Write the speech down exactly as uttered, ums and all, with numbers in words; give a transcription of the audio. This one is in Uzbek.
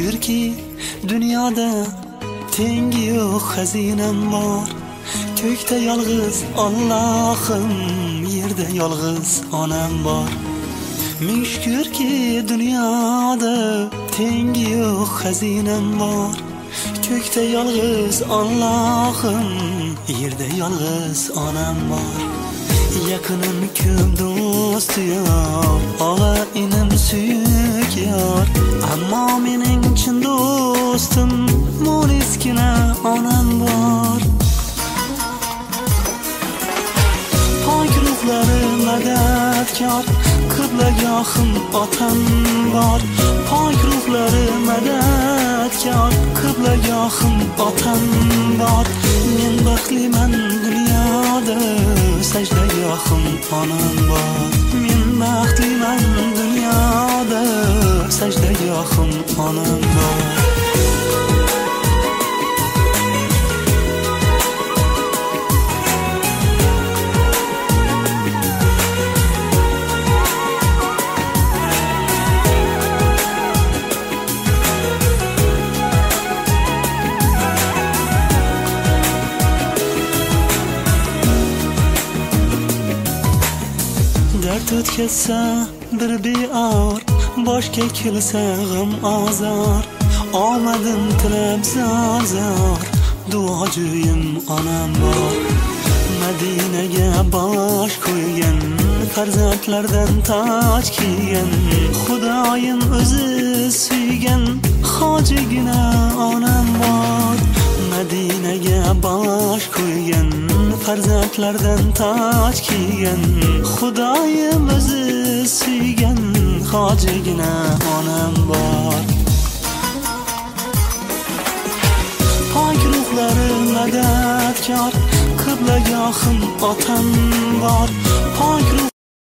shukrki dunyoda tengi yo'q xazinam bor. Ko'kda yolg'iz Allohim, yerda yolg'iz onam bor. Ming shukrki dunyoda tengi yo'q xazinam bor. Ko'kda yolg'iz Allohim, yerda yolg'iz onam bor. Yaqinim ko'p do'st yor, og'a inim suyuk yor, ammo mening chin do'stim mo'leskina onam bor. Pok ruhlari madadkor, qiblagohim otam bor. Pok ruhlari madadkor, qiblagohim otam bor. Men baxtliman dunyoda, sajdagohim onam bor. Men baxtliman dunyoda, sajdagohim onam bor. Dard o'tkazsa bir beor, boshga kelsa g'am azor. Omadim tilab zor-zor, duojo'yim onam bor. Madinaga bosh qo'ygan, farzandlardan toj kiygan, Xudoyim o'zi suygan hojigina onam bor. Madinaga bosh qo'ygan, farzandlardan toj kiygan, Xudoyim o'zi suygan hojigina onam bor. Pok ruhlari madadkor, qiblagohim otam bor. Pok